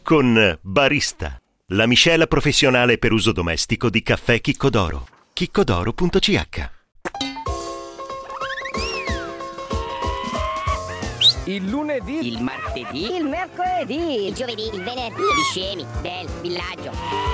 con Barista, la miscela professionale per uso domestico di caffè Chicco d'Oro. chiccodoro.ch. Il lunedì, il martedì, il mercoledì, il giovedì, il venerdì, gli scemi del villaggio.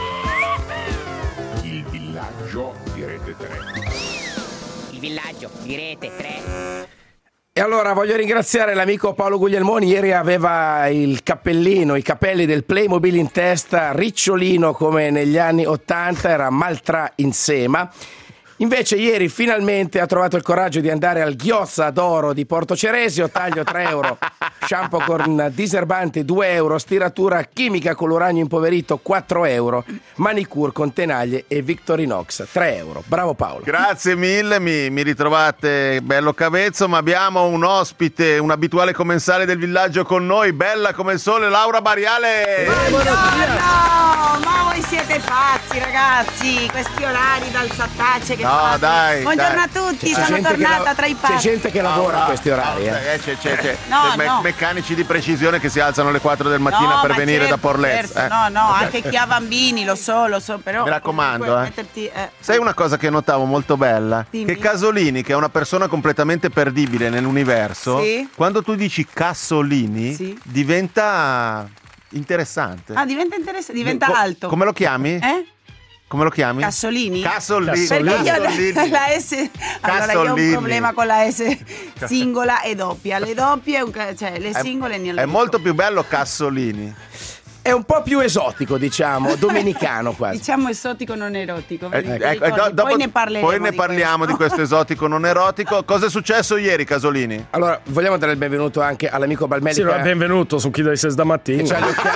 Il villaggio di Rete 3. Il villaggio di Rete 3. E allora voglio ringraziare l'amico Paolo Guglielmoni. Ieri aveva il cappellino, i capelli del Playmobil in testa, ricciolino come negli anni 80, era Maltra in Sema. Invece ieri finalmente ha trovato il coraggio di andare al Ghiozza d'Oro di Porto Ceresio, taglio 3 euro, shampoo con diserbante 2 euro, stiratura chimica con l'uranio impoverito 4 euro, manicure con tenaglie e Victorinox 3 euro. Bravo Paolo. Grazie mille, mi ritrovate bello cavezzo, ma abbiamo un ospite, un abituale commensale del villaggio con noi, bella come il sole, Laura Bariale. Buongiorno, ma voi siete pazzi ragazzi, questi orari dal sattacce che No, dai. Buongiorno a tutti, sono tornata tra i pazzi. C'è gente che lavora a questi orari. C'è No. meccanici di precisione che si alzano alle 4 del mattino per venire da Porlez. Certo. No, anche chi ha bambini, lo so, però. Mi raccomando, metterti, Sai una cosa che notavo molto bella? Dimmi. Che Casolini, che è una persona completamente perdibile nell'universo, Sì. quando tu dici Cassolini, Sì. diventa interessante. Diventa interessante, diventa alto. Come lo chiami? Come lo chiami? Cassolini? Cassolini. Perché io la S. Allora io ho un Cassolini. problema con la S singola e doppia. Le doppie, cioè le singole non le È dico. molto più bello Cassolini. È un po' più esotico, diciamo, domenicano quasi. Diciamo esotico non erotico. vedi? Dopo- Poi ne parleremo. poi ne parliamo di questo esotico non erotico. Cosa è successo ieri, Casolini? Allora, vogliamo dare il benvenuto anche all'amico Balmelli. Sì, che benvenuto su Chi dai Ses da mattina. c'ha gli occhiali,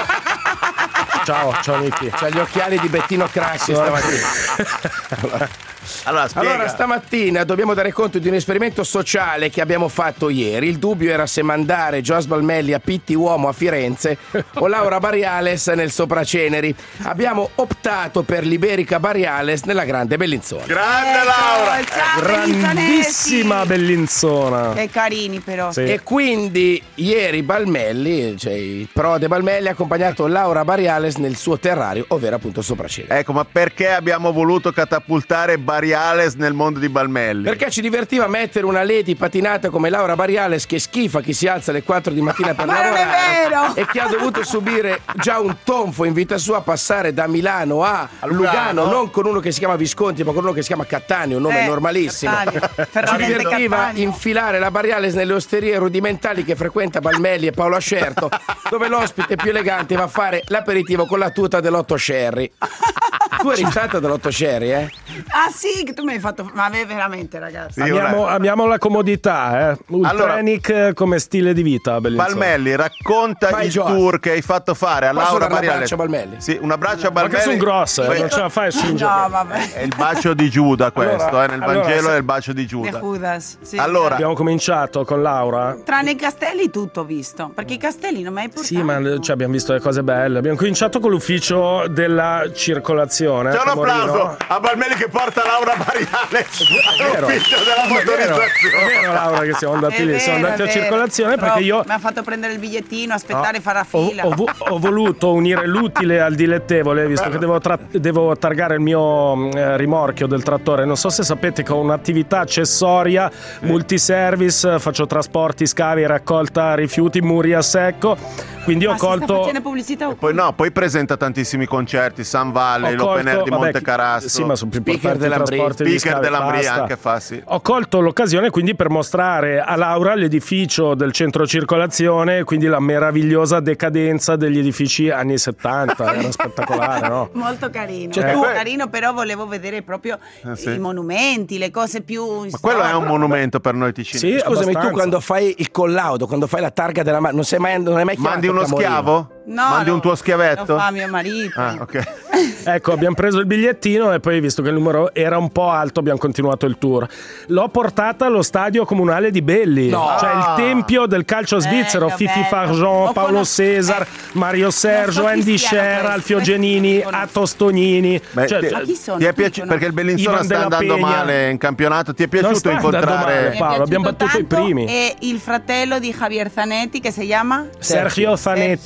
Ciao Nicky. c'ha gli occhiali di Bettino Craxi stamattina. Allora, spiega. Allora, stamattina dobbiamo dare conto di un esperimento sociale che abbiamo fatto ieri. Il dubbio era se mandare Jos Balmelli a Pitti Uomo a Firenze o Laura Bariales nel Sopraceneri. Abbiamo optato per l'Iberica Bariales nella Grande Bellinzona. Grande Laura! Ciao, Grandissima Bellinzona. Che carini però. Sì. E quindi ieri Balmelli, cioè il prode Balmelli, ha accompagnato Laura Bariales nel suo terrario, ovvero appunto Sopraceneri. Ecco, ma perché abbiamo voluto catapultare Bariales nel mondo di Balmelli? Perché ci divertiva mettere una lady patinata come Laura Bariales che schifa chi si alza alle 4 di mattina per Ma non è lavorare vero! e che ha dovuto subire già un tonfo in vita sua, passare da Milano a Lugano, non con uno che si chiama Visconti ma con uno che si chiama Cattaneo, un nome normalissimo. Ci Ferramente divertiva Cattaneo. infilare la Bariales nelle osterie rudimentali che frequenta Balmelli e Paolo Ascerto, dove l'ospite più elegante va a fare l'aperitivo con la tuta dell'8 Sherry. Tu eri stata dell'8 Sherry, Ah sì, che tu mi hai fatto. Ma veramente ragazzi. Sì, Abbiamo la comodità, Ultranic come stile di vita, Bellinzona. Balmelli, racconta Vai, il Joas. tour che hai fatto fare a Posso Laura dare un Bariales. abbraccio a Balmelli? Sì, un abbraccio a Ma Balmelli. che sono grosse, non ce la fai a spingere. No, vabbè. È il bacio di Giuda questo, Allora, nel allora, Vangelo se- è il bacio di De Giuda. Judas. Sì. Allora, Abbiamo cominciato con Laura. Tranne i castelli tutto ho visto. Perché i castelli non mi hai portato. Sì, ma abbiamo visto le cose belle. Abbiamo cominciato con l'ufficio della circolazione. c'è un Camorino. applauso a Balmelli che porta Laura Bariales vero. all'ufficio della È vero, motorizzazione. è vero, Laura, che siamo andati lì. Siamo andati a circolazione perché io Mi ha fatto prendere il bigliettino, aspettare, fare la fila. ho voluto unire l'utile al dilettevole, visto che devo targare il mio rimorchio del trattore. Non so se sapete che ho un'attività accessoria multiservice, faccio trasporti, scavi, raccolta rifiuti, muri a secco. Quindi ho Ma si sta colto. facendo pubblicità o Poi presenta tantissimi concerti, Sun Valley, l'Open Air di Monte Carasso. Sì, ma sono più Speaker importanti i dell'Ambri. trasporti di Speaker scavi, dell'Ambri basta. anche fa, sì. Ho colto l'occasione quindi per mostrare a Laura l'edificio del centro circolazione, quindi la meravigliosa decadenza degli edifici anni 70, era spettacolare, no? molto carino. Cioè, Molto tu- carino, però volevo vedere proprio sì. i monumenti, le cose più. Ma quello è un monumento per noi ticini. Sì, Scusami, abbastanza. tu quando fai il collaudo, quando fai la targa della non hai mai chiamato Mandi uno Camorino? schiavo? No, Mandi un tuo schiavetto? Lo fa mio marito. Ah, ok. Ecco, abbiamo preso il bigliettino e poi, visto che il numero era un po' alto, abbiamo continuato il tour. L'ho portata allo stadio comunale di Belli, cioè il tempio del calcio svizzero. Bello, Fifi bello. Farjon, Lo Paolo conosco- Cesar, Mario Sergio, non so chi Andy siano Scher, questi, Alfio questi Genini, li conosco. Atto Stognini. Beh, Cioè, Ma chi sono? ti è Chi piaciuto? Perché il Bellinzona Ivan sta della andando Pegna. male in campionato. Ti è Non piaciuto sta andando incontrare male. Paolo, abbiamo battuto i primi. E il fratello di Javier Zanetti che si chiama Sergio Zanetti. È l'allenatore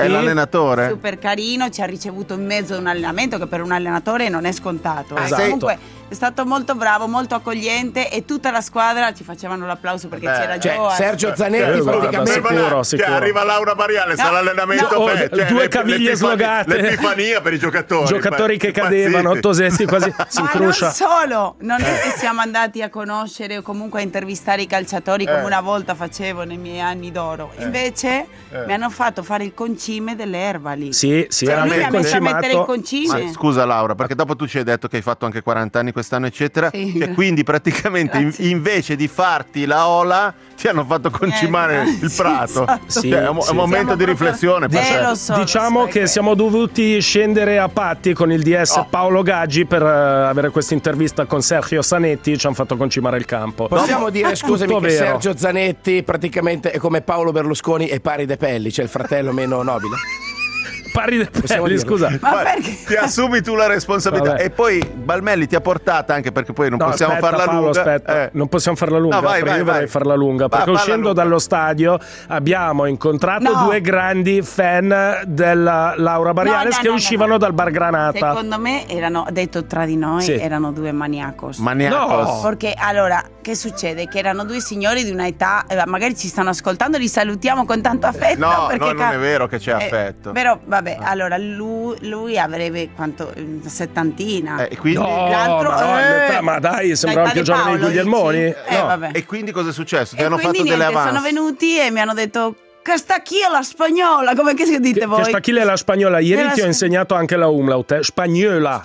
l'allenatore? Super carino, ci ha ricevuto in mezzo ad un allenamento che per un allenatore non è scontato. Esatto. Comunque è stato molto bravo, molto accogliente e tutta la squadra ci facevano l'applauso perché c'era Joe. Sergio Zanetti praticamente sicuro. Che arriva Laura Bariale, sa l'allenamento due caviglie slogate, l'epifania per i giocatori che cadevano, Tosetti quasi si incruscia. Non solo, non è che siamo andati a conoscere o comunque a intervistare i calciatori come una volta facevo nei miei anni d'oro, invece mi hanno fatto fare il concime delle Ervali. Sì, era lui mi ha messo a mettere il concime. Ma scusa Laura, perché dopo tu ci hai detto che hai fatto anche 40 anni quest'anno eccetera, e quindi praticamente invece di farti la ola ti hanno fatto concimare il prato. Sì, è un momento di riflessione. Lo so, diciamo che siamo dovuti scendere a patti con il DS Paolo Gaggi per avere questa intervista con Sergio Zanetti, ci hanno fatto concimare il campo. Possiamo dire, scusami, tutto che vero. Sergio Zanetti praticamente è come Paolo Berlusconi e pari De Pelli, cioè il fratello meno nobile? Pari De Possiamo Pelli, dirlo. scusa. Ma perché? Ti assumi tu la responsabilità. Vabbè. E poi Balmelli ti ha portata, anche perché poi non possiamo aspetta, farla Paolo, lunga. aspetta. Non possiamo farla lunga, No, vai, perché vai, io vorrei vai. farla lunga. Va, Perché falla uscendo lunga. dallo stadio abbiamo incontrato due grandi fan della Laura Bariales che uscivano dal bar Granata. Secondo me erano, detto tra di noi, erano due maniacos. Maniacos. Perché allora, che succede? Che erano due signori di una età, magari ci stanno ascoltando, li salutiamo con tanto affetto. No, perché non è vero che c'è affetto. Però vabbè, allora lui avrebbe quanto? Una settantina. E quindi? L'altro ma dai, sembrava più giovane di Guglielmoni. Vabbè. E quindi cosa è successo? Ti E hanno quindi fatto delle niente, avance? sono venuti e mi hanno detto: questa chi è la spagnola? Come che si dite voi? Che sta chi è la spagnola? Ieri Che ti ho la insegnato anche la umlaut. Spagnola.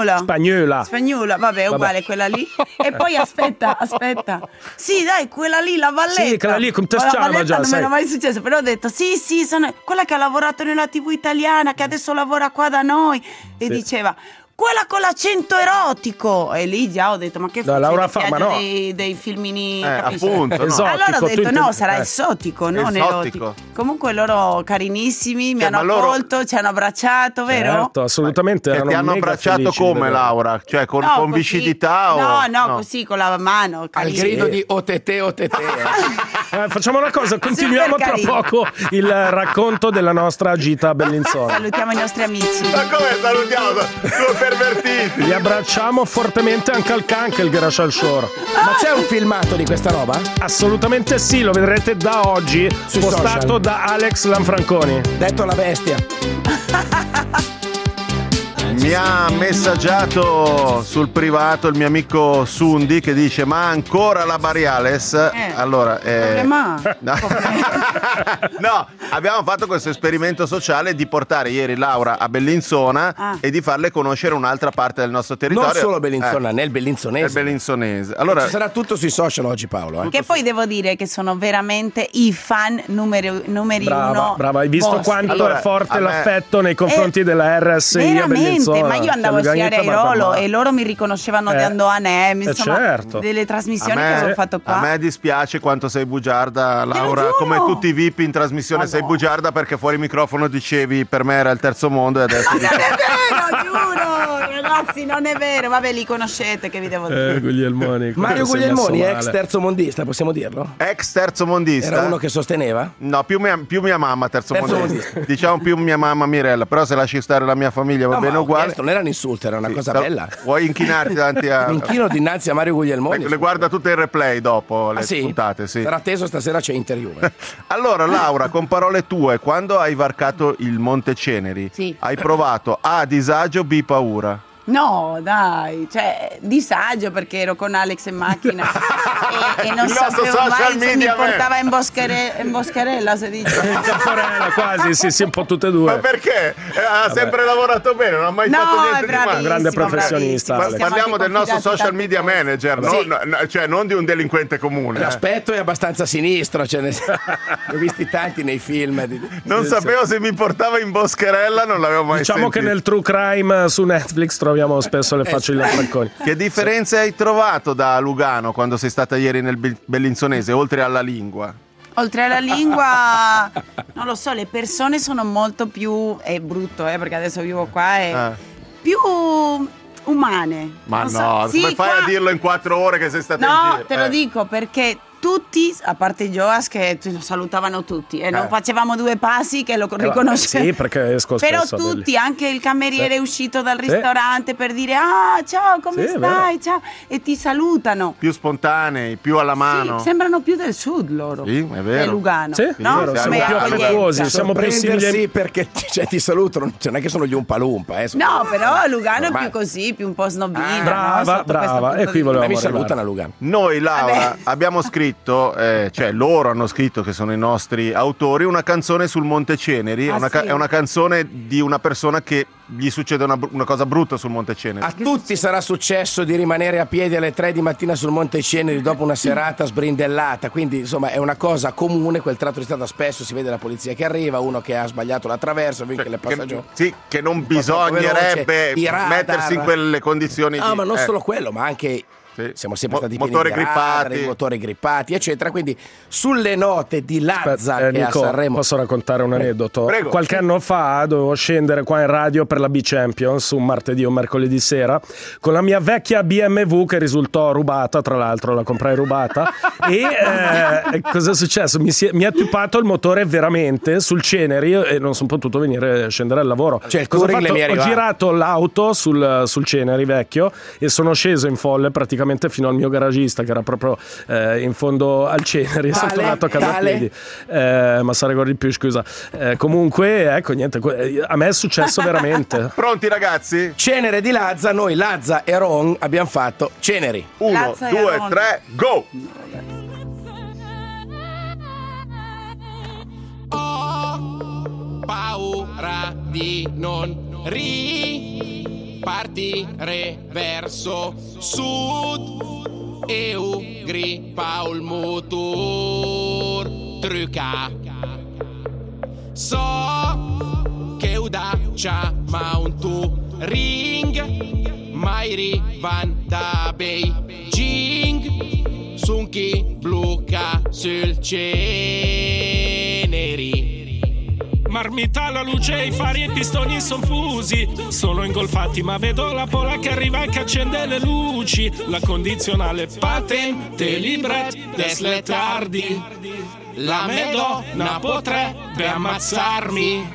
Spagnola, vabbè, uguale quella lì. E poi aspetta. Sì, dai, quella lì, la Valletta. Sì, quella lì, come te La chiama Valletta già, non sai. mi era mai successo, però ho detto sì, sono quella che ha lavorato nella TV italiana, che adesso lavora qua da noi. E diceva: quella con l'accento erotico. E lì già ho detto: ma che No, Laura fa, ma no. dei filmini, capisci? Appunto, no. Esotico, Allora ho tu detto: no, intendi- sarà esotico, non Esotico. erotico. Comunque loro carinissimi, mi hanno ma loro- accolto, ci hanno abbracciato, vero? Certo, assolutamente. Che erano ti hanno mega abbracciato felici di come, vedere. Laura? Cioè con Così. viscidità o No, così con la mano. Al carino. grido di OTT. Facciamo una cosa, continuiamo Super tra carino. poco il racconto della nostra gita a Bellinzona. Salutiamo i nostri amici. Ma come salutiamo? Due pervertiti. Li abbracciamo fortemente anche al can che è il Gerashal Shore. Ma c'è un filmato di questa roba? Assolutamente sì, lo vedrete da oggi, Sui postato social. da Alex Lanfranconi. Detto la bestia. Mi ha messaggiato sul privato il mio amico Sundi che dice: ma ancora la Bariales? Allora Problema. no, abbiamo fatto questo esperimento sociale di portare ieri Laura a Bellinzona e di farle conoscere un'altra parte del nostro territorio. Non solo Bellinzona, nel bellinzonese. Nel bellinzonese. Allora, Ci sarà tutto sui social oggi, Paolo. Che poi devo dire che sono veramente i fan numeri uno. Brava, hai visto vostri. quanto Allora, è forte a me- l'affetto nei confronti della RSI a Veramente, Bellinzona? ma io andavo a sciare a Irolo e loro mi riconoscevano di Andoanem, insomma, certo. delle trasmissioni che avevo fatto qua. A me dispiace quanto sei bugiarda, Laura. giuro. Come tutti i VIP in trasmissione Ma sei no. bugiarda perché fuori microfono dicevi per me era il terzo mondo e adesso dici Non è vero, giuro, ragazzi, non è vero. Vabbè, li conoscete, che vi devo dire. Guglielmoni. Mario si è Guglielmoni, messo ex male. terzo mondista, possiamo dirlo? ex terzo mondista. Era uno che sosteneva? No, più mia mamma terzo Terzo mondista. mondista. Diciamo più mia mamma Mirella, però se lasci stare la mia famiglia va No, bene ma uguale. questo non era un insulto, era una cosa Però bella. Vuoi inchinarti davanti a Mi inchino dinanzi a Mario Guglielmoni. le guarda tutte in replay dopo le Ah, sì? puntate, sì. Sarà atteso, stasera c'è Inter-Juve. Allora Laura, con parole tue, quando hai varcato il Monte Ceneri, Sì. hai provato A disagio, B paura? No, dai, cioè disagio perché ero con Alex in macchina e non Il nostro sapevo social mai se mi media man. portava in boscherella, si dice. In Camporella quasi, sì, un po' tutte e due. Ma perché? Ha sempre lavorato bene, non ha mai fatto No, niente è di male. bravissimo, Un grande professionista, bravissimo. Alex. Siamo Parliamo anche del nostro confidati social tante media cose. manager, cioè non di un delinquente comune. L'aspetto è abbastanza sinistro, ne ho visti tanti nei film. Non sapevo se mi portava in boscherella, non l'avevo mai Diciamo che sentito. nel true crime su Netflix troviamo spesso le facce di Lanfranconi. Che differenze hai trovato da Lugano quando sei stata ieri nel bellinzonese, oltre alla lingua? Oltre alla lingua, non lo so, le persone sono molto più, è brutto perché adesso vivo qua, più umane. Ma Non no, so. Sì, come fai qua- a dirlo in 4 ore che sei stata in No, giro? te lo dico perché tu tutti, a parte Joas che lo salutavano tutti e non facevamo due passi che lo riconoscevano. Sì, perché esco però spesso. tutti, anche il cameriere è uscito dal ristorante per dire ciao, come stai? Ciao, e ti salutano. Più spontanei, più alla mano. Sì, sembrano più del sud loro. Sì, è vero. È Lugano. Sì, no? vero, siamo Come più affettuosi, siamo più simili. Sì, perché ti salutano, non è che sono gli Umpalumpa. No, però Lugano è più così, più un po' snobino. Brava, e qui volevamo mi salutano a Lugano. Noi, Laura, abbiamo scritto, cioè loro hanno scritto, che sono i nostri autori, una canzone sul Monte Ceneri. È una canzone di una persona che gli succede una cosa brutta sul Monte Ceneri. A tutti sarà successo di rimanere a piedi alle 3 di mattina sul Monte Ceneri dopo una serata sbrindellata, quindi insomma è una cosa comune. Quel tratto di strada spesso si vede la polizia che arriva, uno che ha sbagliato la traversa, che le passa giù. Sì, che non bisognerebbe mettersi in quelle condizioni. Ma non solo quello, ma anche siamo sempre stati pieni motori di radar, grippati, motori grippati, eccetera. Quindi sulle note di Lazza che Nico, a Sanremo. posso raccontare un aneddoto? Prego. Qualche anno fa dovevo scendere qua in radio per la B-Champions un martedì o mercoledì sera con la mia vecchia BMW che risultò rubata, tra l'altro la comprai rubata e cosa è successo? Mi ha tupato il motore veramente sul Ceneri e non sono potuto scendere al lavoro. Cioè, il cosa ho Touring fatto? mi è Ho arrivato. girato l'auto sul Ceneri vecchio e sono sceso in folle praticamente fino al mio garagista che era proprio in fondo al Ceneri e sono tornato a casa a piedi. Ma sarei ancora di più, scusa. Comunque, ecco, niente, a me è successo veramente. Pronti ragazzi? Cenere di Lazza, noi Lazza e Ron abbiamo fatto Ceneri. 1, Lazza e 2, Ron. 3, go! Ho paura di non ripartire verso sud e grippa il motor trucca. So che udaccia ma un ring mai rivan da Beijing sunchi blocca sul Ceneri. Marmita, la luce, i fari e i pistoni son fusi. Sono ingolfati ma vedo la pola che arriva e che accende le luci. La condizionale patente, libret, desle tardi. La Madonna potrebbe ammazzarmi.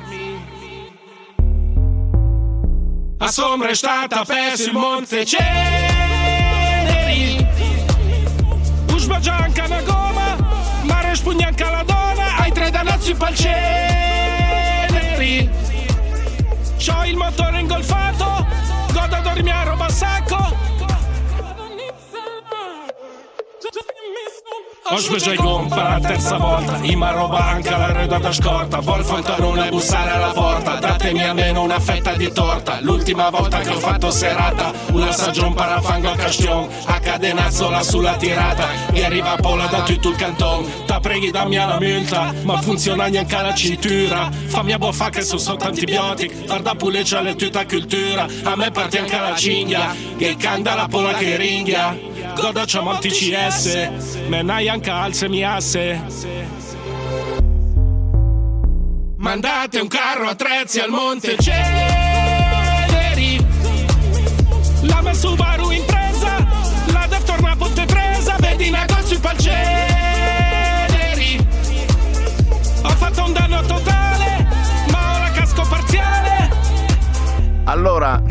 A sombra è stata perso il Monte Ceneri. Usba gianca una goma, mare spugnanca la donna. Hai 3 danazzi palceneri. C'ho il motore ingolfato, godo a dormire a roba a sacco. Ho speso i gompa la terza volta, ima roba anche l'arredo da scorta. Vol fantalone bussare alla porta, datemi almeno una fetta di torta. L'ultima volta che ho fatto serata, un assaggio un parafango a castion, a cadenazzola sulla tirata, e arriva Pola da tutto il canton. Ta preghi dammi la multa, ma funziona neanche la cintura. Fammi a boffa che sono sotto antibiotic, guarda pure c'è le tutta cultura. A me parte anche la cinghia, che canta la Pola che ringhia. Goda c'ha molti CS, me n'hai anche alze mi asse. Mandate un carro attrezzi al Monte Ceneri. La mia Subaru impresa, la Def torna a Ponte Tresa. Vedi negozi palceneri. Ho fatto un danno totale, ma ho la casco parziale. Allora,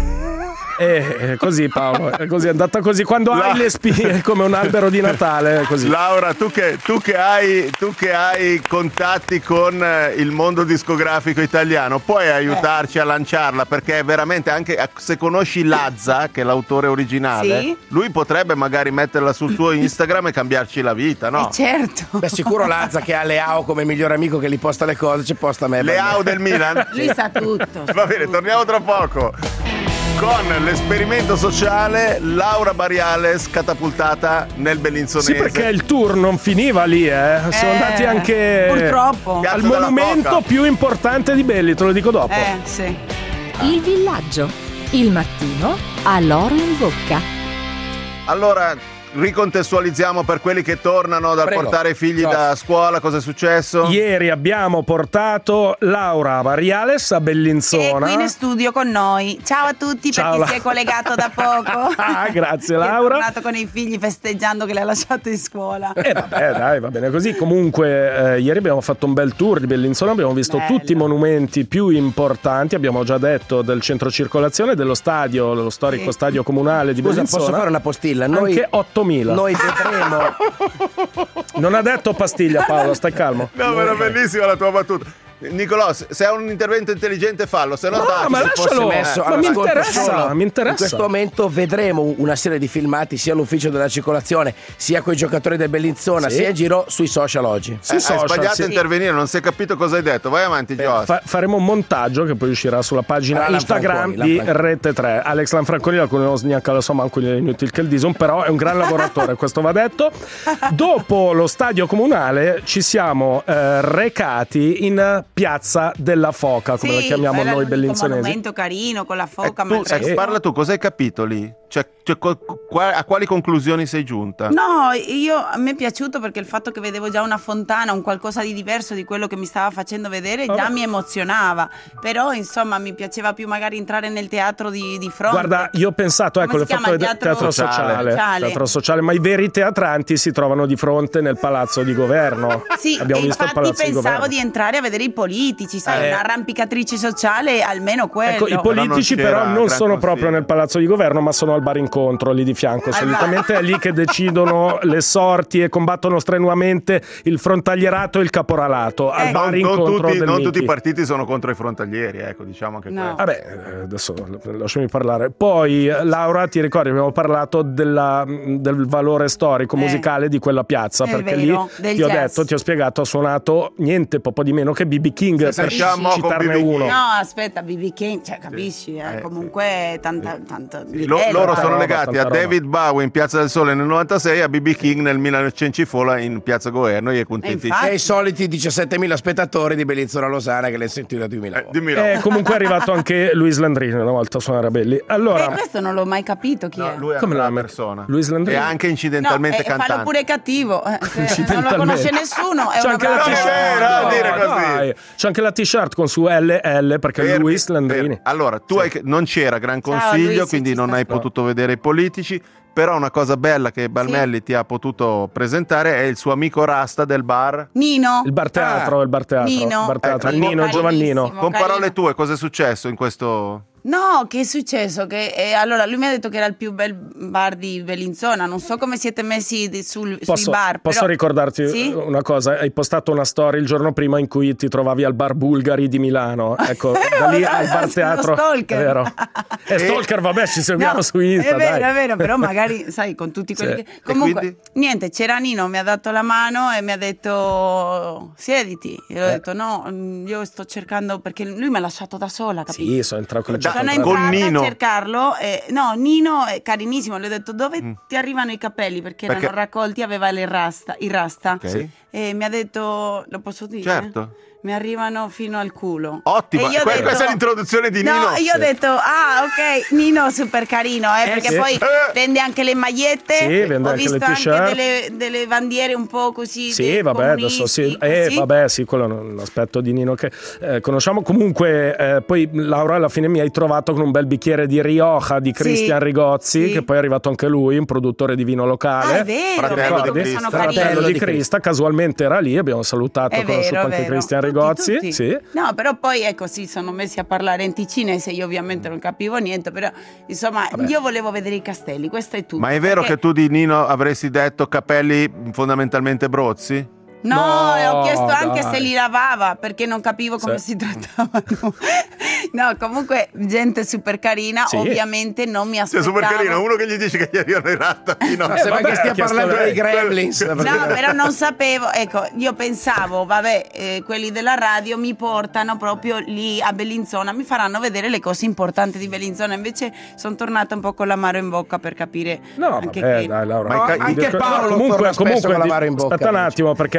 così Paolo, è così, è andata così. Quando hai le spine come un albero di Natale, è così. Laura, tu che hai contatti con il mondo discografico italiano, puoi aiutarci a lanciarla? Perché veramente, anche se conosci Lazza, che è l'autore originale, sì, lui potrebbe magari metterla sul suo Instagram e cambiarci la vita, no? Certo. Beh, sicuro Lazza, che ha Leao come migliore amico che gli posta le cose, ci posta a me. Leao del Milan? Lui sa tutto. Va bene, torniamo tra poco con l'esperimento sociale. Laura Bariales catapultata nel Bellinzonese. Sì, perché il tour non finiva lì, sono andati anche purtroppo al Piazza della monumento Foca. più importante di Belli, te lo dico dopo. Sì. Il villaggio, il mattino ha l'oro in bocca. Allora, ricontestualizziamo per quelli che tornano dal portare i figli da scuola, cosa è successo? Ieri abbiamo portato Laura Variales a Bellinzona. È qui in studio con noi. Ciao a tutti, per chi si è collegato da poco. Grazie Laura. È tornato con i figli festeggiando che le ha lasciato in scuola. Vabbè, dai, va bene così. Comunque ieri abbiamo fatto un bel tour di Bellinzona, abbiamo visto tutti i monumenti più importanti, abbiamo già detto del centro circolazione, dello stadio, lo storico stadio comunale di Bellinzona. Posso fare una postilla? Anche 8.000. Noi vedremo. Non ha detto pastiglia, Paolo, stai calmo. No, era bellissima la tua battuta. Nicolò, se hai un intervento intelligente fallo, se no ma lascialo, ma mi interessa. In questo momento vedremo una serie di filmati sia all'ufficio della circolazione sia con i giocatori del Bellinzona sia in giro sui social oggi. Hai sbagliato a intervenire, non si è capito cosa hai detto. Vai avanti, Gio. Faremo un montaggio che poi uscirà sulla pagina Instagram di Rete 3. Alex Lanfranconi la conosco, neanche lo so, manco gli è inutile che il dison, però è un gran lavoratore, questo va detto. Dopo lo stadio comunale ci siamo recati in Piazza della Foca, come la chiamiamo noi bellinzonesi. Un monumento carino con la foca. Parla tu, cosa hai capito lì? Cioè, a quali conclusioni sei giunta? No, a me è piaciuto perché il fatto che vedevo già una fontana, un qualcosa di diverso di quello che mi stava facendo vedere, già mi emozionava. Però insomma mi piaceva più magari entrare nel teatro di fronte. Guarda, io ho pensato, come le fatto vedere teatro sociale. Teatro sociale, ma i veri teatranti si trovano di fronte nel palazzo di governo. Sì, abbiamo visto il palazzo di governo. Pensavo di entrare a vedere i politici, sai, un'arrampicatrice sociale, almeno quello. Ecco, i politici però non sono proprio nel palazzo di governo, ma sono al bar incontro lì di fianco. Solitamente è lì che decidono le sorti e combattono strenuamente il frontalierato e il caporalato. Al bar incontro del non tutti i partiti sono contro i frontalieri, ecco, diciamo che vabbè, adesso lasciami parlare. Poi Laura, ti ricordi, abbiamo parlato del valore storico musicale di quella piazza, perché vero, lì ti ho detto, ti ho spiegato, ha suonato niente poco di meno che B.B. King, per citarne uno. No, aspetta, B.B. King, cioè capisci, comunque tanto loro sono legati a David Bowie in Piazza del Sole nel 96 e a B.B. King nel 1900 in Piazza Governo, e contenti. E i soliti 17.000 spettatori di Bellinzona Losana che le sentito da 2000 volte. Comunque è arrivato anche Luis Landrini una volta a suonare belli. Allora, questo non l'ho mai capito chi è. Lui è una persona. Luis Landrini. E anche incidentalmente cantante. Fallo pure cattivo. Non lo conosce nessuno. È c'è anche la t-shirt. C'è anche la t-shirt con su LL perché è Luis Landrini. Allora, non c'era gran consiglio, quindi non hai potuto vedere i politici. Però una cosa bella che Balmelli ti ha potuto presentare è il suo amico Rasta del bar Nino. Il bar teatro. Nino Giovannino. Con parole tue, cosa è successo in questo? No, che è successo? Allora lui mi ha detto che era il più bel bar di Bellinzona. Non so come siete messi sui bar. Posso ricordarti una cosa? Hai postato una storia il giorno prima in cui ti trovavi al bar Bulgari di Milano. Ecco, da lì al bar teatro. Stalker. È vero. È stalker, vabbè, ci seguiamo su Insta. È vero, però magari sai, con tutti quelli che. Comunque, niente, c'era Nino, mi ha dato la mano e mi ha detto siediti. E ho detto no, io sto cercando, perché lui mi ha lasciato da sola, capisci? Sì, sono entrato sono entrata a cercarlo. Nino è carinissimo. Le ho detto dove ti arrivano i capelli, perché erano raccolti, aveva il rasta. Okay. E mi ha detto, lo posso dire? Certo. Mi arrivano fino al culo. Ottimo, questa è l'introduzione di Nino. No, io ho detto, ok, Nino super carino, perché poi vende anche le magliette. Sì, vende ho anche visto le t-shirt. anche delle bandiere un po' così. Sì, vabbè, adesso sì. Vabbè, sì, quello è un aspetto di Nino che conosciamo. Comunque, poi Laura, alla fine mi hai trovato con un bel bicchiere di Rioja di Cristian Rigozzi, che poi è arrivato anche lui, un produttore di vino locale. È vero, fratello di Crista, casualmente era lì, abbiamo salutato, conosciuto anche Cristian Rigozzi. Tutti. Sì. No, però poi si sono messi a parlare in ticinese, io ovviamente non capivo niente, però insomma io volevo vedere i castelli, questo è tutto. Ma è vero che tu di Nino avresti detto capelli fondamentalmente brozzi? No, ho chiesto anche se li lavava, perché non capivo come si trattavano. No, comunque gente super carina, ovviamente non mi aspettavo. Super carina, uno che gli dice che gli arrivano i rattapino. Sembra che stia parlando dei Gremlins. No, però non sapevo, ecco, io pensavo, quelli della radio mi portano proprio lì a Bellinzona, mi faranno vedere le cose importanti di Bellinzona, invece sono tornata un po' con l'amaro in bocca per capire anche Laura. Anche Paolo comunque con l'amaro in bocca. Aspetta un attimo, perché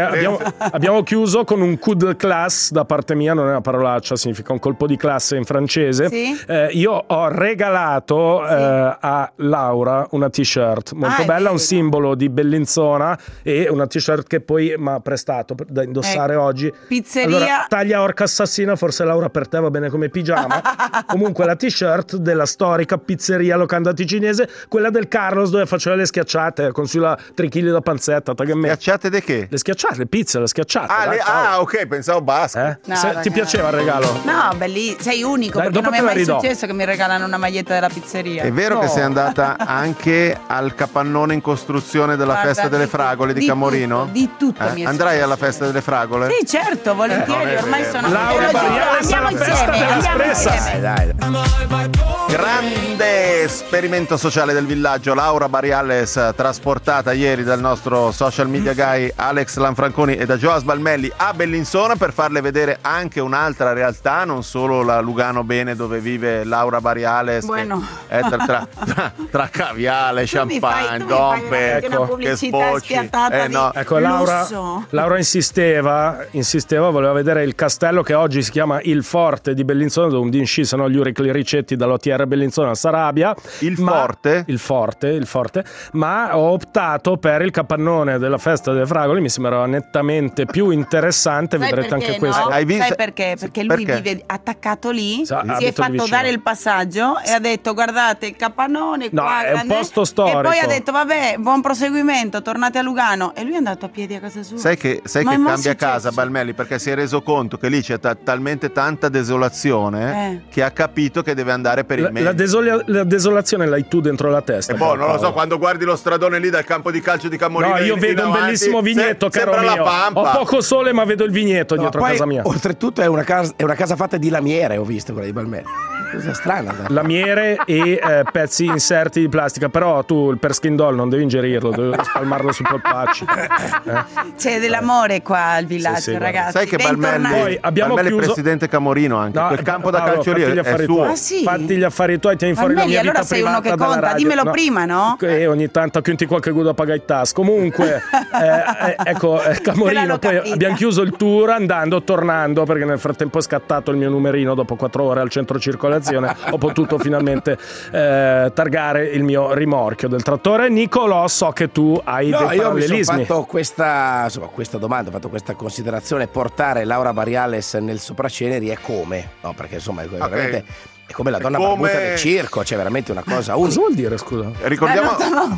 abbiamo chiuso con un coup de classe da parte mia, non è una parolaccia, significa un colpo di classe in francese. Sì? Io ho regalato a Laura una t-shirt molto bella, un simbolo di Bellinzona, e una t-shirt che poi mi ha prestato da indossare oggi. Pizzeria. Allora, taglia orca assassina, forse Laura per te va bene come pigiama. Comunque la t-shirt della storica pizzeria locanda ticinese, quella del Carlos dove faceva le schiacciate con sulla 3 kg da panzetta. Schiacciate di che? Le schiacciate, le pizze, le schiacciate. Ok, pensavo basta. No, ti piaceva il regalo? No, sei unico, perché non mi è mai successo che mi regalano una maglietta della pizzeria. È vero che sei andata anche al capannone in costruzione della festa delle fragole di Camorino? Di tutto mi è Andrai alla festa delle fragole? Sì, certo, volentieri, ormai sono Laura Bariales alla festa della Spressa. Dai. Grande esperimento sociale del villaggio. Laura Bariales, trasportata ieri dal nostro social media guy Alex Lanfranconi e da Gioa Sbalmelli a Bellinzona per farle vedere anche un'altra realtà, non solo la Lugano Bene dove vive Laura Bariales. Bueno. Tra caviale, champagne, dompe, che sbocci. Ecco, Laura insisteva, voleva vedere il castello che oggi si chiama Il Forte di Bellinzona, dove un din sono gli Ricetti dall'OTR Bellinzona a Sarabia. Il Forte, ma ho optato per il capannone della festa delle fragole, mi sembrava nettamente più interessante. Vedrete anche questo. Sai perché? Perché lui vive attaccato lì, si è fatto dare il passaggio e ha detto guardate il capannone qua, è un posto storico. E poi ha detto vabbè, buon proseguimento, tornate a Lugano, e lui è andato a piedi a casa sua. Sai che cambia casa Balmelli, perché si è reso conto che lì c'è talmente tanta desolazione che ha capito che deve andare per il meglio. La desolazione l'hai tu dentro la testa. E poi non lo so, quando guardi lo stradone lì dal campo di calcio di Camorino, io vedo un bellissimo vigneto, caro mio. Ho poco sole, ma vedo il vigneto dietro casa mia. Oltretutto è una casa fatta di lamiere, ho visto quella di Balmelli. Cosa strana. Lamiere e pezzi inserti di plastica, però tu il perschindol non devi ingerirlo, devi spalmarlo sui polpacci. C'è dell'amore qua al villaggio, ragazzi. Sai che Balmelli è presidente Camorino anche, quel campo da calcio lì è suo. Fatti gli affari tuoi, tieni fuori la mia vita privata. Allora sei uno che conta, dimmelo prima, no? E ogni tanto chiunti qualche gudo a pagare i tas. Comunque, ecco, Camorino, poi abbiamo chiuso il tour tornando, perché nel frattempo è scattato il mio numerino dopo 4 ore al centro circolazione. Ho potuto finalmente targare il mio rimorchio del trattore. Nicolò, so che tu hai dei parallelismi. Io mi sono fatto questa domanda, ho fatto questa considerazione: portare Laura Bariales nel Sopraceneri è come? No, perché insomma è veramente... È come la donna barbuta del circo, c'è veramente una cosa unica. Cosa vuol dire, scusa? Ricordiamo,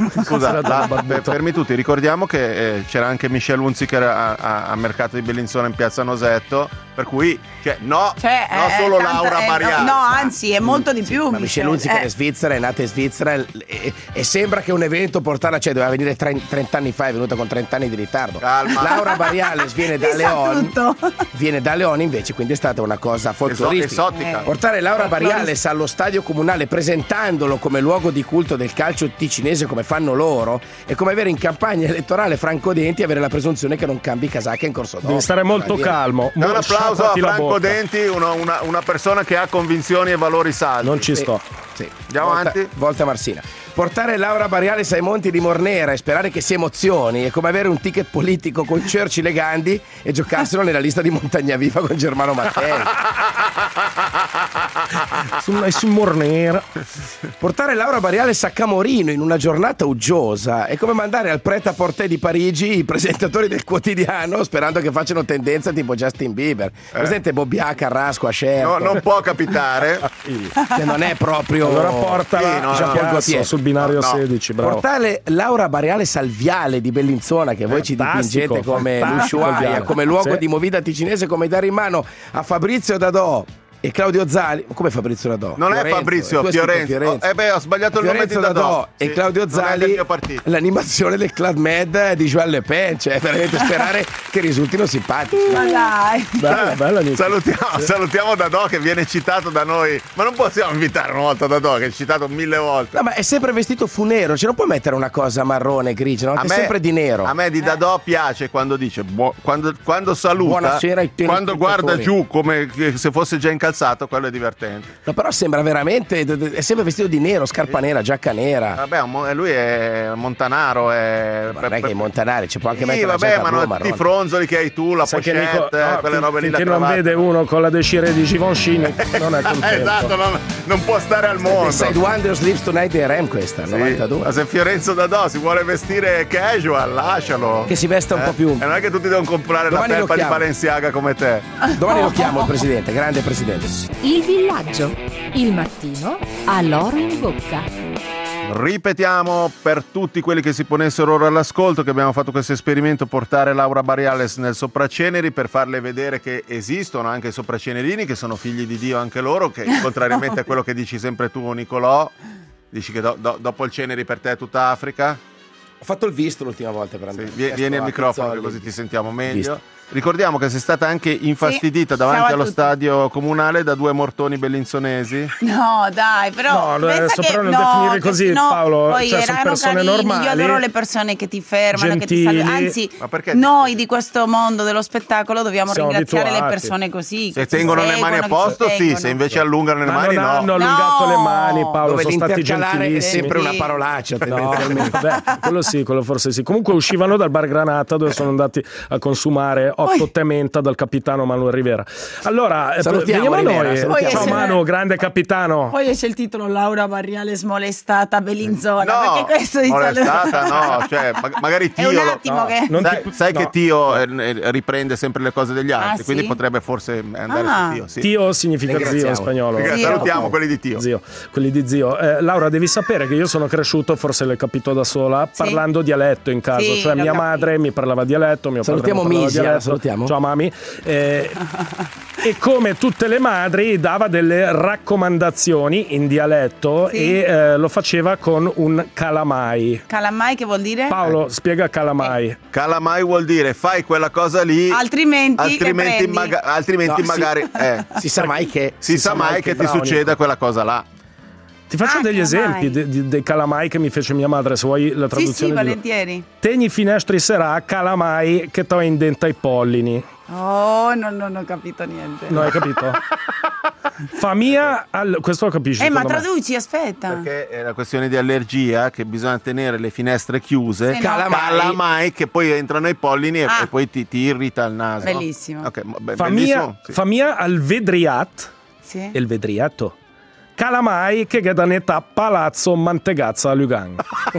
fermi tutti, ricordiamo che c'era anche Michelle Hunziker a Mercato di Bellinzona in Piazza Nosetto, per cui solo Laura Bariales. No, anzi, è molto di più. Ma Michelle Hunziker è svizzera, è nata in Svizzera e sembra che un evento portarla, doveva venire 30 anni fa, è venuta con 30 anni di ritardo. Calma. Laura Bariales viene da León, invece, quindi è stata una cosa folcloristica. Esotica. Portare Laura Bariales allo stadio comunale presentandolo come luogo di culto del calcio ticinese come fanno loro è come avere in campagna elettorale Franco Denti e avere la presunzione che non cambi casacca in corso d'opera. Devi stare molto calmo. Un applauso a Franco Denti, una persona che ha convinzioni e valori saldi. Non ci sto. Sì. Andiamo avanti. Volta Marsina. Portare Laura Bariales ai monti di Mornera e sperare che si emozioni è come avere un ticket politico con Churchill e Gandhi e giocarselo nella lista di Montagna Viva con Germano Mattei. Su Mornera. Portare Laura Bariales a Camorino in una giornata uggiosa è come mandare al Pret-à-Porter di Parigi i presentatori del quotidiano sperando che facciano tendenza tipo Justin Bieber. Presente Bobbià, Carrasco, Ascer. No, non può capitare. Che non è proprio. Allora portala sul binario 16, bravo. Portare Laura Bariales al viale di Bellinzona, che voi ci dipingete come l'Ushuaia, come luogo di movida ticinese, come dare in mano a Fabrizio Dadò e Claudio Zali. Come Fabrizio Dadò? Non è Fabrizio, Fiorenzo. Ho sbagliato il nome di Dadò. E Claudio Zali, l'animazione del Club Med di Joan Le Pen. Cioè, veramente sperare che risultino simpatici. Ma dai. Bella salutiamo Dadò, che viene citato da noi. Ma non possiamo invitare una volta Dadò, che è citato 1000 volte. No, ma è sempre vestito fu nero. Cioè, non puoi mettere una cosa marrone, grigia, no? È sempre di nero. A me di Dadò piace quando dice quando saluta, buonasera ai quando guarda giù come se fosse già in casa alzato, quello è divertente. No, però sembra veramente, è sempre vestito di nero, scarpa nera, giacca nera. Vabbè, lui è montanaro. Ma non è che i montanari, ci può anche mettere la vabbè, giacca ma blu, tutti i fronzoli che hai tu, la Sai che pochette, quelle robe lì. Che non vede uno con la Desiree di Givenchy non è contento. Esatto, non può stare al mondo. Side Wonder Sleeps Tonight di RM questa, Sì, 92. ma se Fiorenzo Dadò si vuole vestire casual, lascialo. Che si vesta un po' più. E non è che tutti devono comprare Domani la lo felpa di chiamo. Balenciaga come te. Domani lo chiamo il presidente, grande presidente. Il villaggio, il mattino ha l'oro in bocca. Ripetiamo per tutti quelli che si ponessero ora all'ascolto che abbiamo fatto questo esperimento, portare Laura Barriales nel Sopraceneri per farle vedere che esistono anche i sopracenerini, che sono figli di Dio anche loro, che contrariamente a quello che dici sempre tu, Nicolò, dici che dopo il Ceneri per te è tutta Africa. Ho fatto il visto l'ultima volta per andare. Vieni al microfono che così ti sentiamo meglio. Ricordiamo che sei stata anche infastidita davanti allo stadio comunale da 2 mortoni bellinzonesi. No, dai, però. No, adesso però non definire così, Paolo. Poi Cioè, sono erano persone carini. normali. Io adoro le persone che ti fermano, gentili. che ti salutano. Anzi, Ma perché? noi di questo mondo dello spettacolo dobbiamo Siamo ringraziare abituati. le persone così. Se che ci tengono le mani a seguono, posto, che ci sì, seguono. se invece allungano le Ma mani, non no. hanno allungato le mani, Paolo, Dove sono stati l'intercalare è gentilissimi. sempre una parolaccia, No, tendenzialmente. beh, quello sì, quello forse sì. Comunque uscivano dal bar Granata dove sono andati a consumare 8 tè menta dal capitano Manuel Rivera. Allora, Salutiamo veniamo a Rivera, noi. salutiamo. Ciao Manu, grande capitano. Poi esce il titolo Laura Barriales molestata a Bellinzona. No, perché questo dice molestata no, cioè magari È Tio un lo- attimo che. Non sai no. che Tio riprende sempre le cose degli altri, Ah, quindi sì? potrebbe forse andare Ah. su Tio. Sì. Tio significa zio in Ringraziamo. spagnolo. Perché Zio. salutiamo quelli di Tio. Zio, quelli di zio. Laura, devi sapere che io sono cresciuto, forse l'hai capito da sola, parlando dialetto in casa. Sì, cioè l'ho mia capito. madre mi parlava dialetto, mio Salutiamo padre mi parlava Misia, dialetto. salutiamo. Ciao mami. E come tutte le madri dava delle raccomandazioni in dialetto Sì. e lo faceva con un calamai. Calamai che vuol dire? Paolo, spiega calamai. Calamai vuol dire fai quella cosa lì, Altrimenti le prendi. altrimenti No, magari Si sa mai che si sa mai che ti brownie. succeda quella cosa là. Ti faccio Ah, degli calamai. esempi dei calamai che mi fece mia madre, se vuoi la Sì, traduzione. sì, volentieri. Tegni finestri serà calamai che to indenta i pollini. Oh, non ho capito niente. No, hai capito? Famia questo lo capisci? Ma secondo me. traduci, aspetta. Perché è una questione di allergia che bisogna tenere le finestre chiuse. Sì, no. Calamai che poi entrano i pollini Ah. e poi ti irrita il naso. Bellissimo. Ok, Famia, bellissimo. Sì. famia al vedriat, Sì. il vedriato. Calamai che gadanetta palazzo mantegazza a Lugan.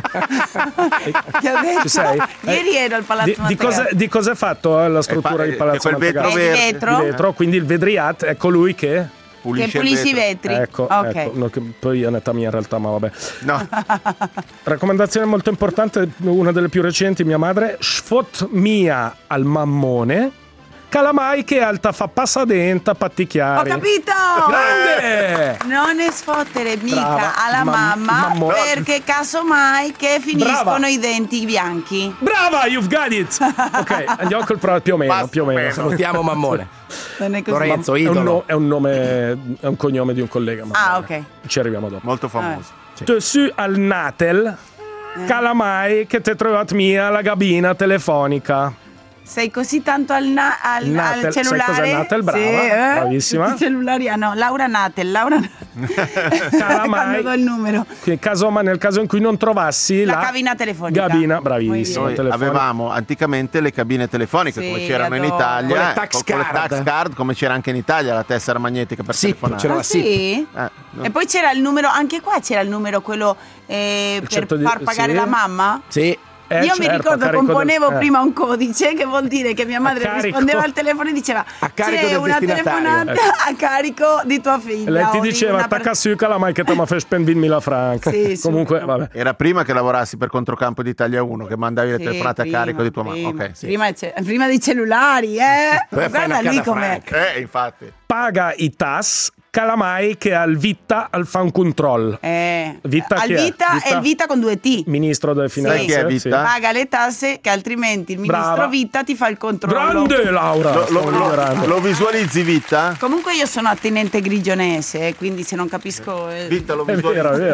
Ti ho detto? Ci sei? Ieri ero al Palazzo Di cosa è fatto la struttura di Palazzo quel vetro Mantegazza? verde. Di vetro? Di vetro, quindi il vedriat è colui che... Che pulisci i vetri. Ecco, Ok. ecco, no, che poi è un'età mia in realtà, ma vabbè. No. Raccomandazione molto importante, una delle più recenti, mia madre, sfot mia al mammone, calamai che alta fa passadenta Ho pattichiari. capito! Grande! Non ne sfottere mica Brava. alla mamma mammo- perché casomai che finiscono Brava. i denti bianchi. Brava, you've got it! Ok, andiamo col più o meno, più o meno. salutiamo Mammone. Non è così. Lorenzo, È un, idolo. è un nome, è un cognome di un collega. ma Ah, vabbè, ok. ci arriviamo dopo. Molto famoso. Su al Natel, calamai che te trovat mia la gabina telefonica. Sei così tanto al Natel, sai cellulare? cos'è Natel? Brava, bravissima. Tutti i cellulari no, Laura Natel. Calamai. Quando do il numero. Che nel caso in cui non trovassi La cabina telefonica. Cabina, Muy bravissima. Noi telefonica. avevamo anticamente le cabine telefoniche Sì, come c'erano in adoro. Italia, Con le tax con le card. tax card, come c'era anche in Italia la tessera magnetica per Sì, telefonare. c'era la Ah, sì? no. E poi c'era il numero, anche qua c'era il numero quello per far pagare sì. la mamma? Sì. Io mi certo, ricordo, a carico componevo del- prima un codice che vuol dire che mia madre carico. rispondeva al telefono e diceva A carico c'è del una destinatario. telefonata a carico di tua figlia. Lei ti o di diceva una attacca su calamai che te mi fai spendere 1000 franchi. Sì, Comunque, subito. vabbè. Era prima che lavorassi per Controcampo d'Italia 1 che mandavi le Sì, telefonate a carico di tua mamma. prima. Ok, sì. Prima dei cellulari, Poi fai guarda una lì casa com'è. franca. Infatti. Paga i tas, calamai che al Vitta al fan control. Vitta al chi è? Vita Vitta? è il Vita con 2 T. Ministro delle finanze. Sai chi è Vitta? Paga le tasse che altrimenti il ministro Brava. Vita ti fa il controllo. Grande Laura! Lo, Stiamo migliorando. lo visualizzi Vitta? Comunque io sono attinente grigionese, quindi se non capisco... Vitta lo È visualizzi. vero, è vero.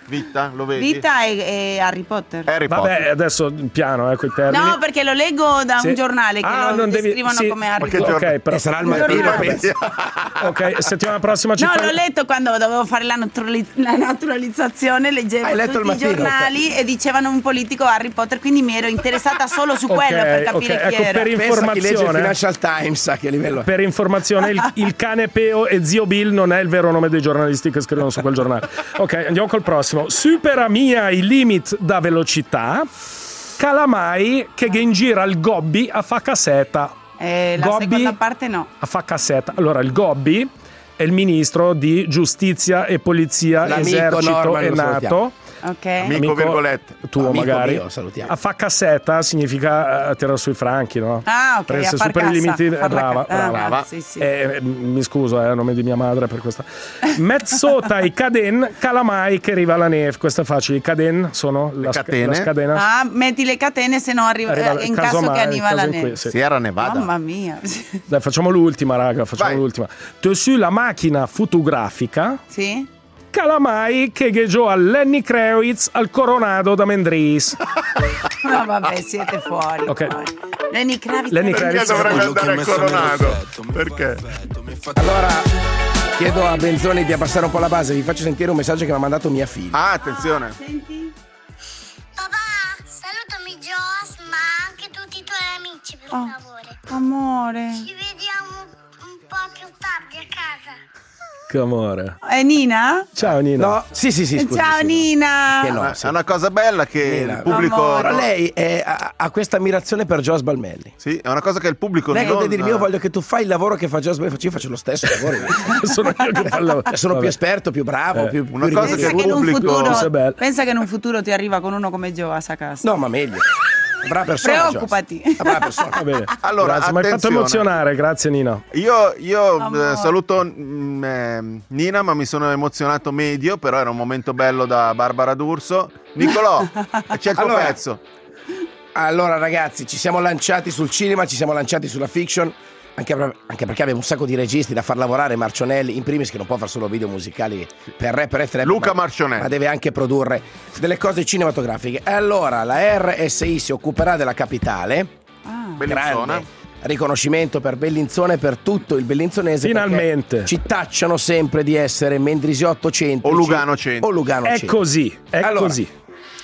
Vita, lo vedi? Vita e Harry Potter. Vabbè, adesso piano, coi termini. No, perché lo leggo da un giornale che lo non devi- descrivono sì. come Harry Ok, Potter. però sarà il mattino, penso. Ok, settimana prossima ci No, fai- l'ho letto quando dovevo fare la naturalizzazione, leggevo Hai letto tutti il i mattino, giornali e dicevano un politico Harry Potter, quindi mi ero interessata solo su quello per capire chi ecco, era. per Pensa chi legge il informazione, Financial Times a che livello è. per informazione, il cane Peo e zio Bill non è il vero nome dei giornalisti che scrivono su quel giornale. Ok, andiamo col prossimo. Supera mia i limit da velocità. Calamai che gira il Gobbi a fa cassetta. La Gobbi seconda parte no. a fa cassetta. Allora, il Gobbi è il ministro di giustizia e polizia, L'amico esercito Norman, e lo salutiamo. NATO. Ok. Amico virgolette. Tuo Amico magari. mio, salutiamo. A fa cassetta significa tirare sui franchi, no? Ah, ok, Perché a se far superi i cassa, limiti, far la brava, ca- brava. sì, sì. Mi scuso, a nome di mia madre per questa. Mezzota i caden, calamai che arriva la neve. Questo è facile. I caden sono la catene. scadena. Ah, metti le catene se no arriva in caso casomai, che arriva caso la in neve. cui, sì. Sierra Nevada. Mamma mia. Dai, facciamo l'ultima, raga. Facciamo Vai. l'ultima. Su la macchina fotografica. Sì? Calamai che gheggiò a Lenny Kravitz al Coronado da Mendris. No, vabbè, siete fuori. Ok. poi. Lenny Kravitz. Lenny Perché Kravitz dovrebbe andare al Coronado? Perché? Allora, chiedo a Benzoni di abbassare un po' la base. Vi faccio sentire un messaggio che mi ha mandato mia figlia. Ah, attenzione. Senti? Papà, salutami Joas, ma anche tutti i tuoi amici, per Oh. favore. Amore. Ci vediamo un po' più tardi a casa. Che amore. È Nina? Ciao Nina. No, sì, scusi, Ciao sì. Nina. Che no, È sì. una cosa bella che Nina, il pubblico. amore. Però lei ha questa ammirazione per Jos Balmelli. Sì, è una cosa che il pubblico Lei non. deve dire: io voglio che tu fai il lavoro che fa Jos Balmelli. Io faccio lo stesso lavoro. Sono io che parlo. Sono più esperto, più bravo, più Una più cosa Pensa che che, il in un pubblico- Questo è bello. futuro, pensa che in un futuro ti arriva con uno come Joas a casa. No, ma meglio. Brava persona. Preoccupati. Jos. Brava persona. Va bene. Allora, grazie, mi hai fatto attenzione. emozionare, grazie Nina. Io Amore. saluto Nina, ma mi sono emozionato medio, però era un momento bello da Barbara D'Urso. Nicolò, c'è il tuo Allora, pezzo. Allora, ragazzi, ci siamo lanciati sul cinema, ci siamo lanciati sulla fiction. Anche perché abbiamo un sacco di registi da far lavorare. Marcionelli, in primis, che non può fare solo video musicali per rapper e trap. Luca Marcionelli. Ma deve anche produrre delle cose cinematografiche. E allora la RSI si occuperà della capitale. Bellinzona. Grande riconoscimento per Bellinzona e per tutto il bellinzonese. Finalmente. perché ci tacciano sempre di essere mendrisiotto centrici O Lugano centrici. o Lugano È centrici. così, è Allora, così.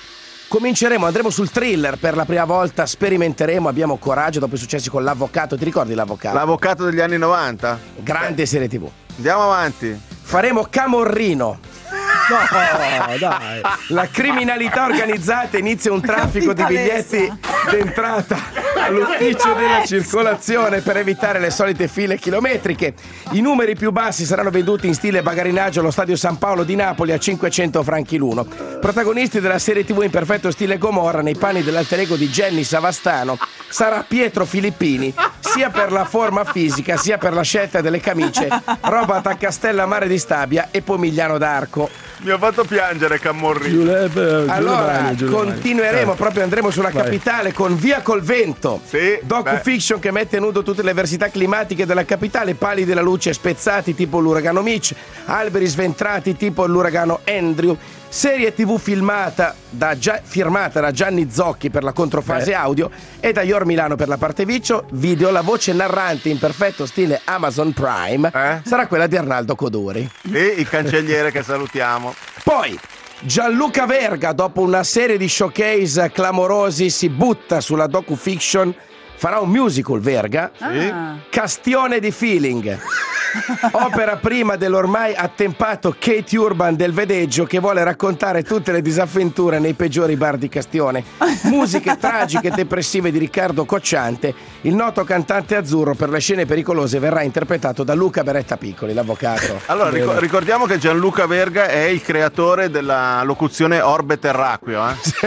Andremo sul thriller per la prima volta, sperimenteremo, abbiamo coraggio dopo i successi con L'Avvocato. Ti ricordi L'Avvocato? L'avvocato degli anni 90. Grande serie TV. Andiamo avanti. Faremo Camorrino. No, dai. La criminalità organizzata inizia un traffico di biglietti d'entrata all'ufficio della circolazione per evitare le solite file chilometriche. I numeri più bassi saranno venduti in stile bagarinaggio allo Stadio San Paolo di Napoli a 500 franchi l'uno. Protagonisti della serie TV in perfetto stile Gomorra nei panni dell'alter ego di Jenny Savastano sarà Pietro Filippini, sia per la forma fisica sia per la scelta delle camicie, roba da Castellammare di Stabia e Pomigliano d'Arco. Mi ha fatto piangere Camorri. Allora, continueremo, proprio andremo sulla Vai. capitale con Via col Vento. Sì, Docu-fiction che mette a nudo tutte le avversità climatiche della capitale, pali della luce spezzati tipo l'uragano Mitch, alberi sventrati tipo l'uragano Andrew. Serie TV firmata da Gianni Zocchi per la controfase audio e da Ior Milano per la parte video. La voce narrante in perfetto stile Amazon Prime sarà quella di Arnaldo Coduri. E il cancelliere che salutiamo. Poi Gianluca Verga, dopo una serie di showcase clamorosi, si butta sulla docu-fiction. Farà un musical Verga. Castione di Feeling. Opera prima dell'ormai attempato Kate Urban del vedeggio, che vuole raccontare tutte le disavventure nei peggiori bar di Castione. Musiche tragiche e depressive di Riccardo Cocciante. Il noto cantante azzurro per le scene pericolose verrà interpretato da Luca Beretta Piccoli, l'avvocato. Allora, ricordiamo che Gianluca Verga è il creatore della locuzione Orbe Terraqueo.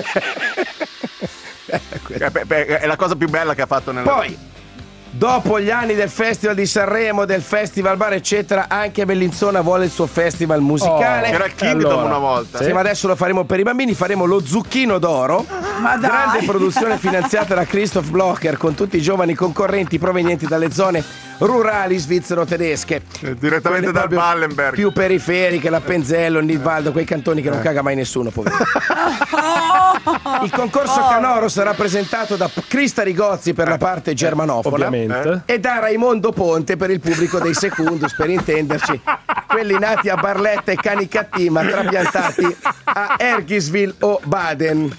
È la cosa più bella che ha fatto nella Poi, dopo gli anni del Festival di Sanremo, del Festival Bar, eccetera, anche Bellinzona vuole il suo festival musicale. C'era il Kingdom una volta. Sì, ma adesso lo faremo per i bambini, faremo lo Zucchino d'Oro. Ma dai. Grande produzione finanziata da Christoph Blocher con tutti i giovani concorrenti provenienti dalle zone rurali svizzero-tedesche. Direttamente Quelle dal proprio Ballenberg. più periferiche, la Penzello, il Nidvaldo, quei cantoni che non caga mai nessuno, povero. Il concorso canoro sarà presentato da Crista Rigozzi per la parte germanofona, ovviamente, e da Raimondo Ponte per il pubblico dei Secundus, per intenderci, quelli nati a Barletta e Canicattì ma trapiantati a Ergisville o Baden.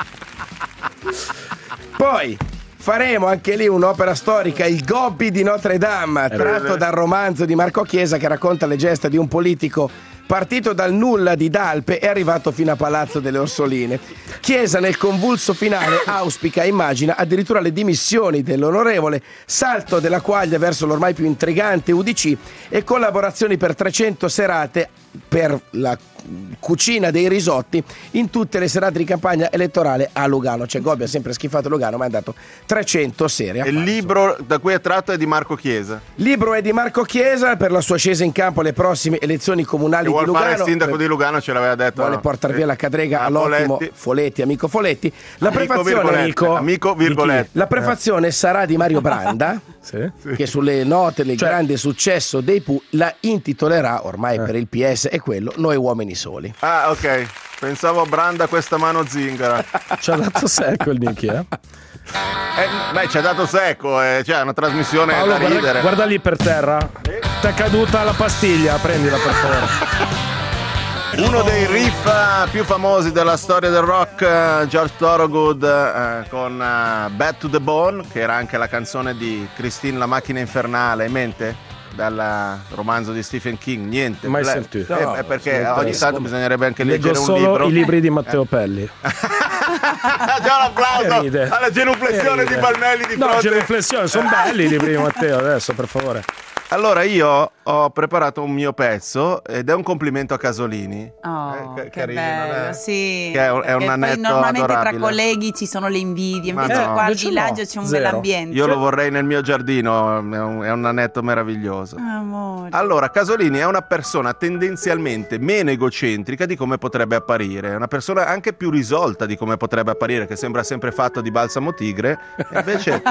Poi faremo anche lì un'opera storica, il Gobbi di Notre Dame, tratto dal romanzo di Marco Chiesa, che racconta le gesta di un politico partito dal nulla di Dalpe e arrivato fino a Palazzo delle Orsoline. Chiesa nel convulso finale auspica e immagina addirittura le dimissioni dell'onorevole, salto della quaglia verso l'ormai più intrigante UDC e collaborazioni per 300 serate per la cucina dei risotti in tutte le serate di campagna elettorale a Lugano. Cioè Gobbi ha sempre schifato Lugano, ma ha dato 300 serie. Il libro da cui è tratto è di Marco Chiesa. Il libro è di Marco Chiesa per la sua scesa in campo alle prossime elezioni comunali di Vuole Lugano. fare il sindaco di Lugano, ce l'aveva detto. Vuole portare via la cadrega all'ottimo Foletti, amico Foletti. La prefazione, amico virgolette. La prefazione sarà di Mario Branda, che sulle note del grande successo dei Pooh la intitolerà, ormai per il PS è quello, Noi uomini soli. Ah, ok. Pensavo Branda questa mano zingara. Ci ha dato secco il Nicky, beh, ci ha dato secco, cioè è una trasmissione Paolo, da ridere. guarda lì per terra. Ti è caduta la pastiglia, prendila per favore. Uno dei riff più famosi della storia del rock, George Thorogood con Bad to the Bone, che era anche la canzone di Christine la macchina infernale, in mente? Dal romanzo di Stephen King, niente. Mai sentito. Perché ogni tanto bisognerebbe anche leggere un solo libro. I libri di Matteo Pelli. Già un applauso alla genuflessione di Balmelli di fronte. No, genuflessione, sono belli i libri di Matteo, adesso per favore. Allora io ho preparato un mio pezzo ed è un complimento a Casolini. Che carino, bello, sì. Che è un Perché annetto poi normalmente adorabile. tra colleghi ci sono le invidie, Ma invece no. qua al invece villaggio no, c'è un zero. bell'ambiente. Io lo vorrei nel mio giardino, è un annetto meraviglioso. Amore. Allora, Casolini è una persona tendenzialmente meno egocentrica di come potrebbe apparire, è una persona anche più risolta di come potrebbe apparire, che sembra sempre fatto di balsamo tigre. Invece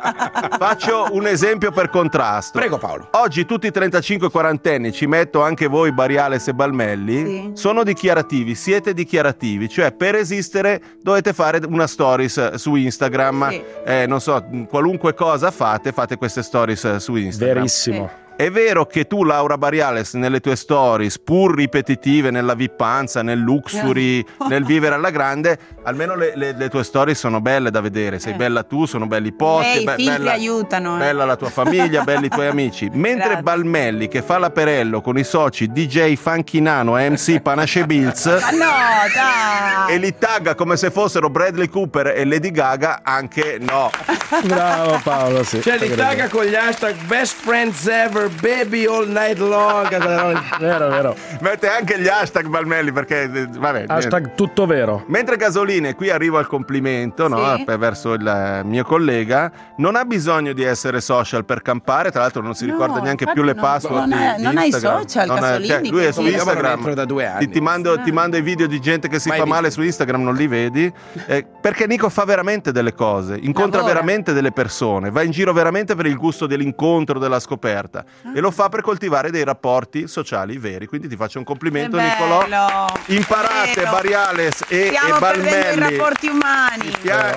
faccio un esempio per contrasto. Prego Paolo. Oggi tutti i 35-40enni, ci metto anche voi Bariales e Balmelli, sono dichiarativi, siete dichiarativi, cioè per esistere dovete fare una stories su Instagram, non so, qualunque cosa fate queste stories su Instagram. Verissimo. È vero che tu, Laura Bariales, nelle tue stories, pur ripetitive nella vippanza, nel luxury, nel vivere alla grande, almeno le tue stories sono belle da vedere. Sei bella tu, sono belli i posti, I filtri aiutano. bella la tua famiglia, belli i tuoi amici. Mentre Grazie. Balmelli, che fa l'aperello con i soci DJ Funky Nano e MC Panache Bills, Ma no, dai. e li tagga come se fossero Bradley Cooper e Lady Gaga, anche no. Bravo Paolo, sì. Cioè li tagga con gli hashtag best friends ever, baby all night long. Vero. Mette anche gli hashtag Balmelli perché vabbè. Hashtag tutto vero. Mentre Casolini, e qui arrivo al complimento, no? Verso il mio collega, non ha bisogno di essere social per campare, tra l'altro non si ricorda neanche più le password di non ha i Instagram. social, Non Casolini, cioè, lui è su Io me lo Instagram. entro da 2 anni. Ti mando i video di gente che si Mai fa visto. male su Instagram, non li vedi, perché Nico fa veramente delle cose, incontra Lavora. veramente delle persone, va in giro veramente per il gusto dell'incontro, della scoperta, e lo fa per coltivare dei rapporti sociali veri. Quindi ti faccio un complimento, Che Nicolò. bello. Imparate, Vero. Bariales e Stiamo perdendo Balmelli. i rapporti umani.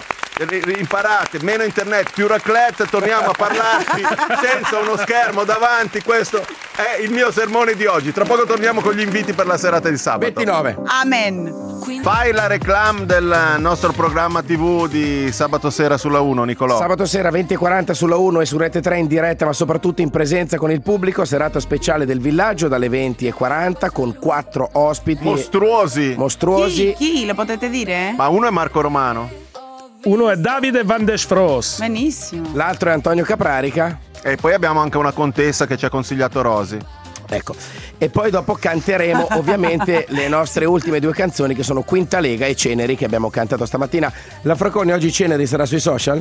Imparate, meno internet, più raclette, torniamo a parlarci senza uno schermo davanti. Questo è il mio sermone di oggi. Tra poco torniamo con gli inviti per la serata di sabato. 29. Amen. Fai la reclam del nostro programma TV di sabato sera sulla 1, Nicolò. Sabato sera 20:40 sulla 1 e su Rete 3 in diretta, ma soprattutto in presenza con il pubblico. Serata speciale del villaggio dalle 20:40 con 4 ospiti mostruosi. Chi? Lo potete dire? Ma uno è Marco Romano. Uno è Davide Van der Sproos. Benissimo. L'altro è Antonio Caprarica. E poi abbiamo anche una contessa che ci ha consigliato Rosi. Ecco. E poi dopo canteremo ovviamente le nostre ultime 2 canzoni, che sono Quinta Lega e Ceneri, che abbiamo cantato stamattina. La Fracconi oggi Ceneri sarà sui social?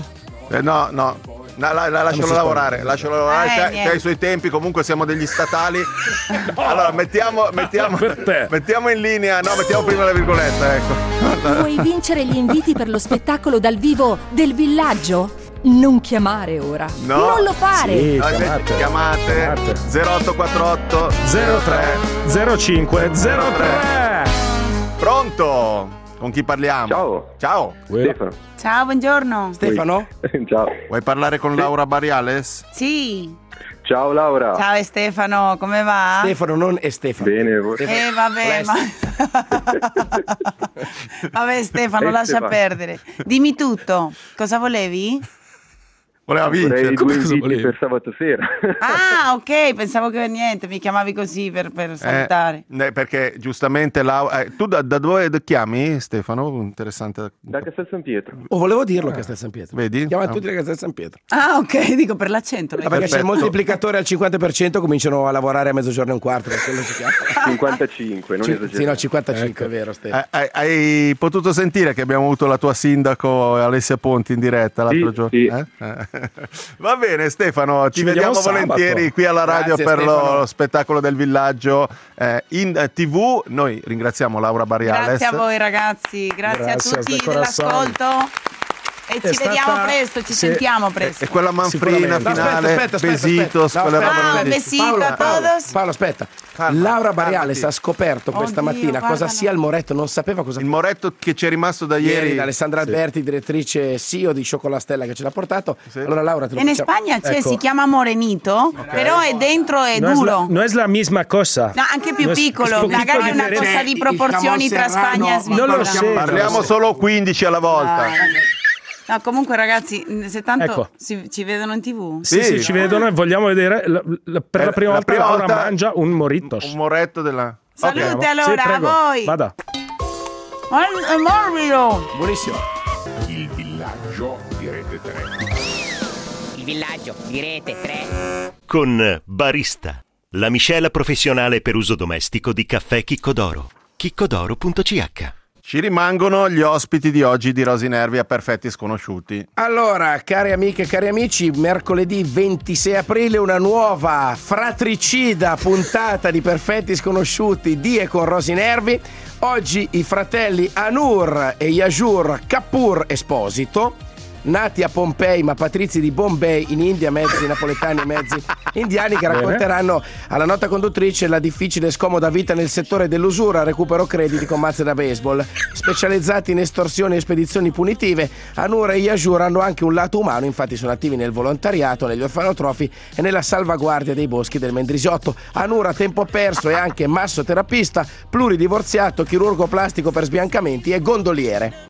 No. Lascialo lavorare, c'ha i suoi tempi, comunque siamo degli statali. Allora mettiamo in linea, mettiamo prima la virgoletta, ecco. Vuoi vincere gli inviti per lo spettacolo dal vivo del villaggio? Non chiamare ora. No. Non lo fare. Sì, chiamate 0848 03 05 03. Pronto? Con chi parliamo? Ciao. Stefano. Ciao, buongiorno. Stefano? Ciao. Vuoi parlare con Laura Bariales? Sì. Ciao Laura. Ciao Stefano, come va? Stefano, non è Stefano. Bene, voi? Vabbè, vabbè Stefano, lascia perdere. Dimmi tutto, cosa volevi? Voleva Vorrei vincere. 2 inviti per sabato sera. Ah, ok, pensavo che niente, mi chiamavi così per salutare. Perché giustamente Laura... tu da dove chiami, Stefano? Interessante. Da Castel San Pietro. Volevo dirlo Castel San Pietro. Vedi? Chiama tutti da Castel San Pietro. Ah, ok, dico per l'accento. Perché c'è il moltiplicatore al 50%, cominciano a lavorare a mezzogiorno e un quarto, per quello si chiama. 55, non esagerare. Sì, no, 55 è vero, Stefano. Hai potuto sentire che abbiamo avuto la tua sindaco Alessia Ponti in diretta l'altro giorno? Sì. Va bene Stefano, ci vediamo sabato. volentieri qui alla radio. Grazie, per Stefano. lo spettacolo del villaggio in TV. Noi ringraziamo Laura Bariales. Grazie a voi ragazzi, grazie a tutti dell'ascolto. E ci vediamo presto, ci sentiamo presto. E quella manfrina finale, aspetta. besitos, No, quelle robe Ciao, lì. besito a todos. Paolo, aspetta. Laura Bariales ha scoperto questa Oddio, mattina cosa guarda, sia il moretto, non sapeva cosa Il moretto che ci è rimasto da ieri ieri. da Alessandra Alberti, direttrice CEO di Cioccolastella, che ce l'ha portato. Allora Laura, te lo In facciamo. Spagna c'è, Ecco. si chiama morenito, però è dentro è duro. No es la misma cosa. No, anche più No, es piccolo, poquito magari è una diferente. cosa di proporzioni tra Spagna e Svizzera. Non lo so. Parliamo solo 15 alla volta. No, comunque ragazzi, se tanto Ecco. ci vedono in TV. Sì, ci vedono e vogliamo vedere per la prima volta Laura mangia un moritos. Un moretto della... Salute Ok. allora, Sì, prego. a voi. Vada. È morbido. Buonissimo. Il villaggio di Rete 3. Il villaggio di Rete 3. Con Barista, la miscela professionale per uso domestico di caffè Chicco d'Oro. chiccodoro.ch. Ci rimangono gli ospiti di oggi di Rosinervi a Perfetti Sconosciuti. Allora, cari amiche e cari amici, mercoledì 26 aprile una nuova fratricida puntata di Perfetti Sconosciuti di e con Rosinervi. Oggi i fratelli Anur e Yajur Kapoor Esposito, nati a Pompei ma patrizi di Bombay in India, mezzi napoletani e mezzi indiani, che racconteranno alla nota conduttrice la difficile e scomoda vita nel settore dell'usura, recupero crediti con mazze da baseball. Specializzati in estorsioni e spedizioni punitive, Anur e Yajur hanno anche un lato umano, infatti sono attivi nel volontariato, negli orfanotrofi e nella salvaguardia dei boschi del Mendrisiotto. Anur a tempo perso è anche massoterapista, pluridivorziato, chirurgo plastico per sbiancamenti e gondoliere.